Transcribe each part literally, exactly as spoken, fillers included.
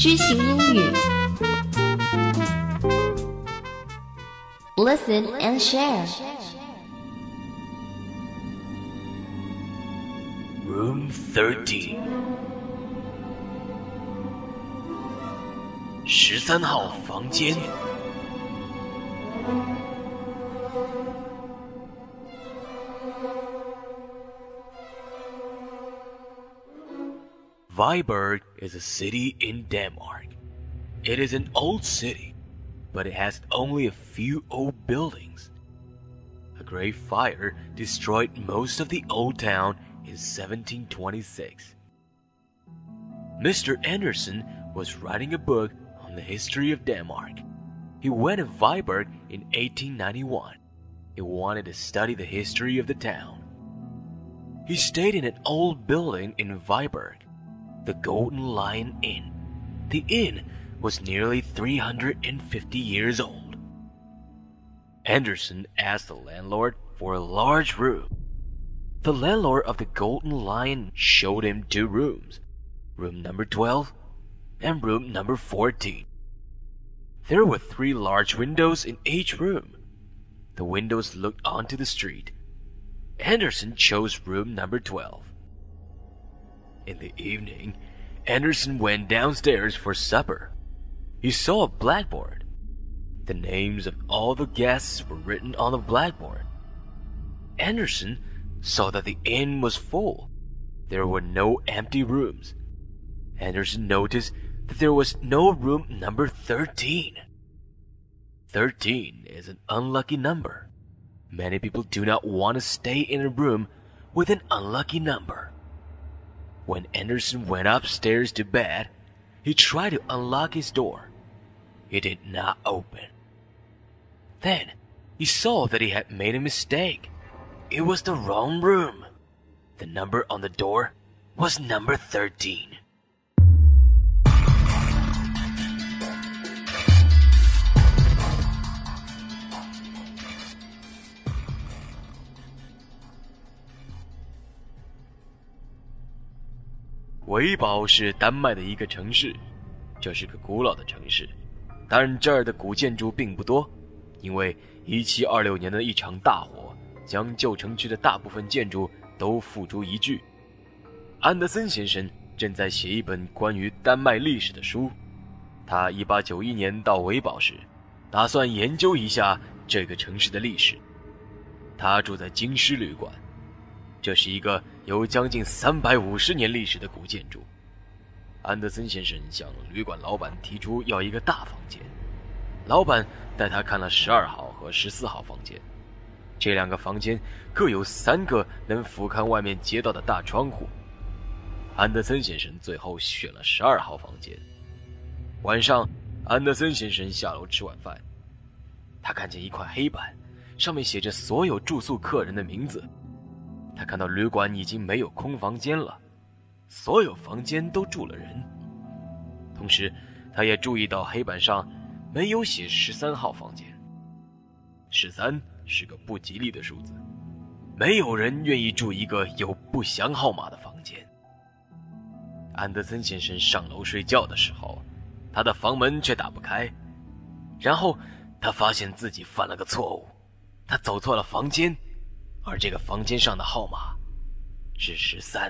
知行英语 Listen and share Room thirteen 十三号房间。Viborg is a city in Denmark. It is an old city, but it has only a few old buildings. A great fire destroyed most of the old town in seventeen twenty-six. Mister Anderson was writing a book on the history of Denmark. He went to Viborg in eighteen ninety-one. He wanted to study the history of the town. He stayed in an old building in Viborg, the Golden Lion Inn. The inn was nearly three hundred fifty years old. Anderson asked the landlord for a large room. The landlord of the Golden Lion showed him two rooms, room number twelve and room number fourteen. There were three large windows in each room. The windows looked onto the street. Anderson chose room number twelve. In the evening, Anderson went downstairs for supper. He saw a blackboard. The names of all the guests were written on the blackboard. Anderson saw that the inn was full. There were no empty rooms. Anderson noticed that there was no room number thirteen. thirteen is an unlucky number. Many people do not want to stay in a room with an unlucky number. When Anderson went upstairs to bed, he tried to unlock his door. It did not open. Then he saw that he had made a mistake. It was the wrong room. The number on the door was number thirteen.维堡是丹麦的一个城市，这是个古老的城市，但这儿的古建筑并不多，因为一七二六年的一场大火将旧城区的大部分建筑都付诸一炬。安德森先生正在写一本关于丹麦历史的书，他一八九一年到维堡时，打算研究一下这个城市的历史。他住在京师旅馆，这是一个有将近三百五十年历史的古建筑。安德森先生向旅馆老板提出要一个大房间，老板带他看了十二号和十四号房间。这两个房间各有三个能俯瞰外面街道的大窗户。安德森先生最后选了十二号房间。晚上，安德森先生下楼吃晚饭，他看见一块黑板，上面写着所有住宿客人的名字。他看到旅馆已经没有空房间了，所有房间都住了人。同时，他也注意到黑板上没有写十三号房间。十三是个不吉利的数字，没有人愿意住一个有不详号码的房间。安德森先生上楼睡觉的时候，他的房门却打不开。然后他发现自己犯了个错误，他走错了房间，而这个房间上的号码是十三。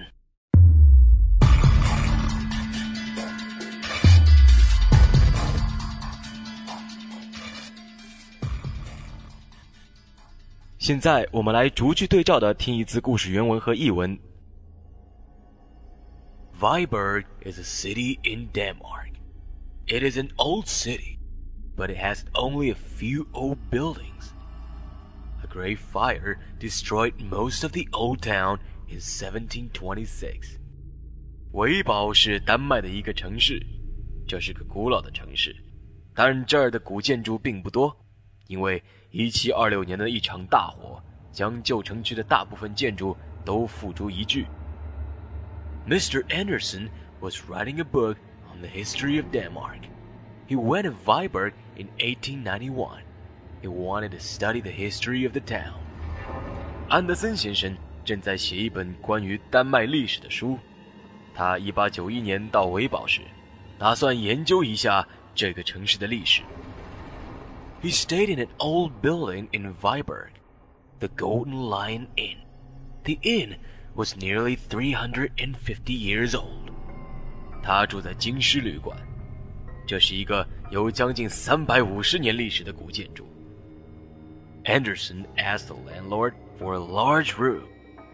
现在我们来逐句对照的听一次故事原文和译文。Viborg is a city in Denmark. It is an old city, but it has only a few old buildings. A great fire destroyed most of the old town in seventeen twenty-six. 维堡是丹麦的一个城市，这是个古老的城市，但这儿的古建筑并不多，因为一七二六年的一场大火将旧城区的大部分建筑都付诸一炬。Mister Anderson was writing a book on the history of Denmark. He went to Viborg in eighteen ninety-one. He wanted to study the history of the town. 安德森先生正在写一本关于丹麦历史的书。他一八九一年到维堡时， 打算研究一下这个城市的历史。He stayed in an old building in Viborg, the Golden Lion Inn. The inn was nearly three hundred fifty years old. 他住在金狮旅馆，这是一个有将近三百五十年历史的古建筑。Anderson asked the landlord for a large room.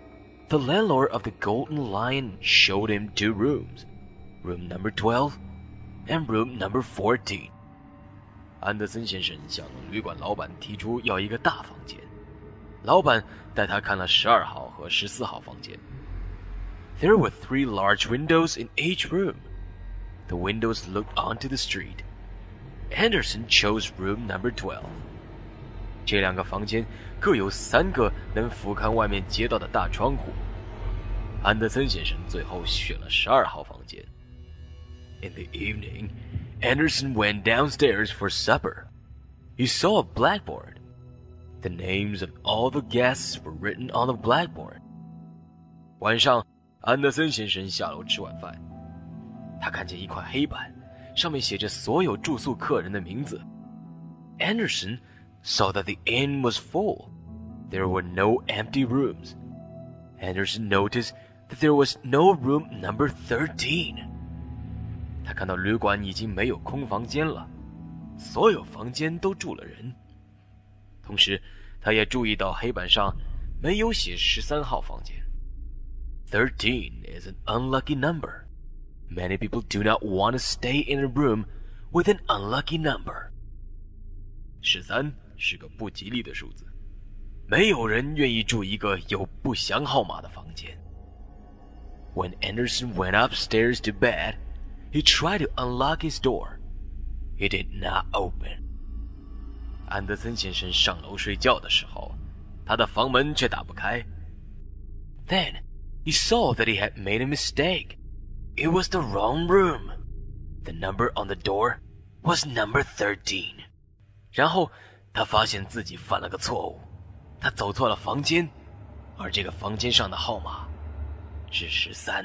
The landlord of the Golden Lion showed him two rooms, room number twelve and room number fourteen. 安德森先生向旅馆老板提出要一个大房间，老板带他看了十二号和十四号房间。There were three large windows in each room. The windows looked onto the street. Anderson chose room number twelve. 这两个房间各有三个能俯瞰外面街道的大窗户。安德森先生最后选了十二号房间。In the evening, Anderson went downstairs for supper. He saw a blackboard. The names of all the guests were written on the blackboard. 晚上，安德森先生下楼吃晚饭，他看见一块黑板，上面写着所有住宿客人的名字。Anderson saw that the inn was full. There were no empty rooms. Anderson noticed that there was no room number thirteen. 他看到旅馆已经没有空房间了，所有房间都住了人。同时，他也注意到黑板上没有写十三号房间。Thirteen is an unlucky number. Many people do not want to stay in a room with an unlucky number. 十三是个不吉利的数字，没有人愿意住一个有不详号码的房间。When Anderson went upstairs to bed, he tried to unlock his door. It did not open. 安德森先生上楼睡觉的时候，他的房门却打不开。Then he saw that he had made a mistake. It was the wrong room. The number on the door was number thirteen. 然后他发现自己犯了个错误，他走错了房间，而这个房间上的号码是十三。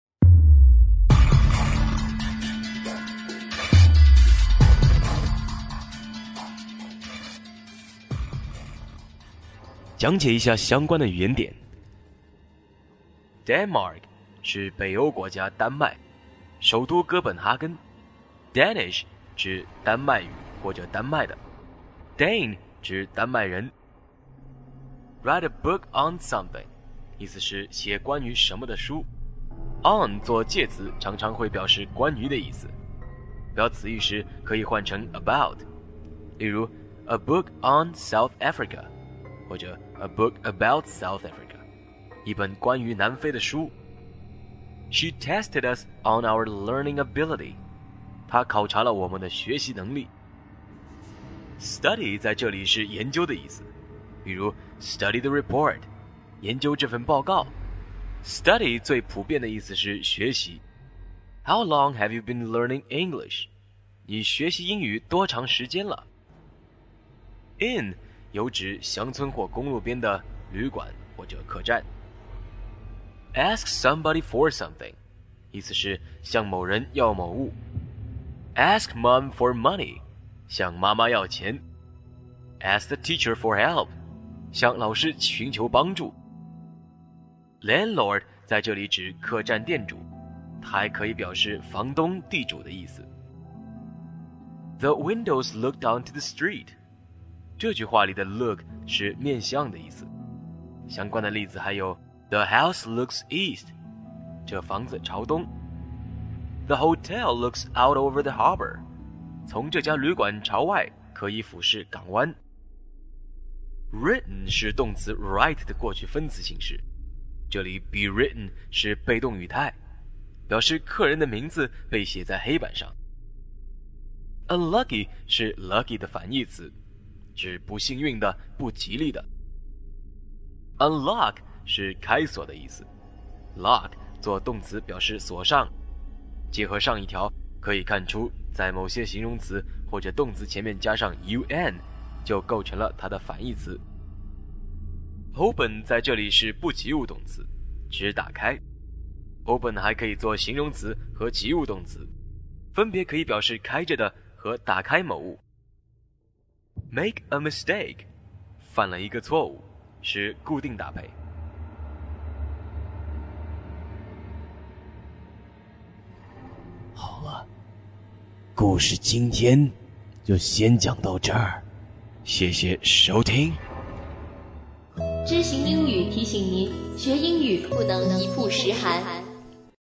讲解一下相关的语言点。Denmark 是北欧国家丹麦，首都哥本哈根。Danish 指丹麦语或者丹麦的。Dane 指丹麦人。Write a book on something 意思是写关于什么的书。On 做介词常常会表示关于的意思，表词语时可以换成 about， 例如 a book on South Africa 或者 a book about South Africa， 一本关于南非的书。She tested us on our learning ability， 她考察了我们的学习能力。Study 在这里是研究的意思，比如 study the report， 研究这份报告。Study 最普遍的意思是学习。How long have you been learning English？ 你学习英语多长时间了？ Inn 有指乡村或公路边的旅馆或者客栈。Ask somebody for something 意思是向某人要某物。Ask mom for money 向妈妈要钱。Ask the teacher for help 向老师寻求帮助。Landlord 在这里指客栈店主，它还可以表示房东、地主的意思。The windows looked onto the street 这句话里的 look 是面向的意思。相关的例子还有 The house looks east 这房子朝东。The hotel looks out over the harbor 从这家旅馆朝外可以俯视港湾。Written 是动词 write 的过去分词形式，这里 be written 是被动语态，表示客人的名字被写在黑板上。Unlucky 是 lucky 的反义词，指不幸运的、不吉利的。Unlock 是开锁的意思， lock 做动词表示锁上。结合上一条，可以看出在某些形容词或者动词前面加上 un 就构成了它的反义词。Open 在这里是不及物动词，指打开。Open 还可以做形容词和及物动词。 分别可以表示开着的和打开某物。Make a mistake， 犯了一个错误，是固定搭配。好了，故事今天就先讲到这儿，谢谢收听。 知行英语提醒您，学英语不能一曝十寒。